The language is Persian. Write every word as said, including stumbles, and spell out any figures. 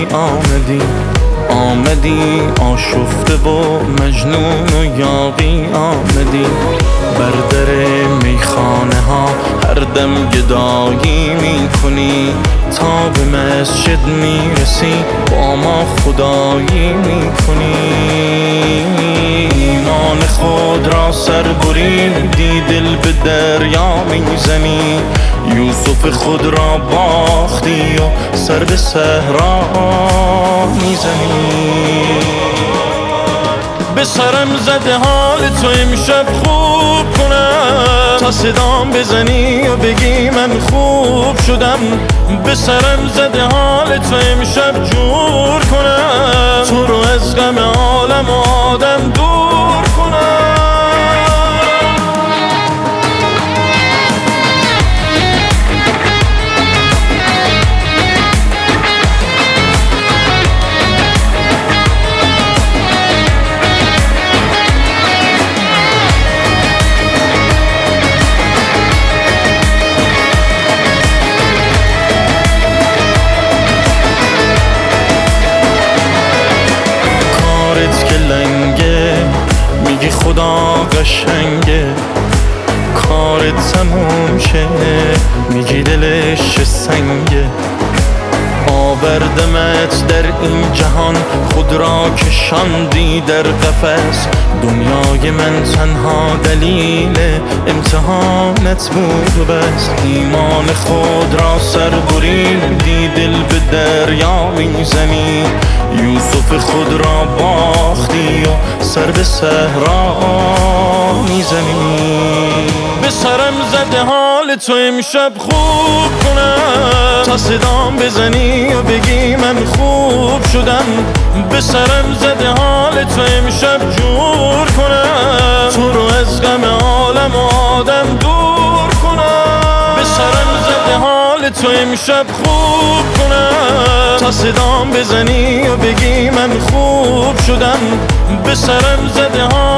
آمدی آمدی آشفته و مجنون و یاغی آمدی بر در میخانه ها هر دم گدایی میکنی تا به مسجد میرسی با ما خدایی میکنی ایمان خود را سر بریدی دل به دریا میزنی یوسف خود را باختی و سر به صحرا میزنی به سرم زده حال تو امشب خوب کنم تا صدام بزنی و بگی من خوب شدم به سرم زده حال تو امشب جور کنم تو رو از غم عالم و آدم دور کنم میگی خدا قشنگه کارت تموم شه میگی دلش چه سنگه آوردمت در این جهان خود را کشاندی در قفس دنیای من تنها دلیل امتحانت بود و بس ایمان خود را سر بریدی دل به دریا میزنی یوسف خود را باختی و سر به صحرا میزنی به سرم زده حال تو امشب خوب کنم تا صدام بزنی و بگی من خوب شدم به سرم زده حال تو امشب جور کنم تو رو از غم عالم و آدم دور کنم به سرم زده حال تو امشب خوب کنم تا صدام بزنی و بگی من خوب شدم به سرم زده حال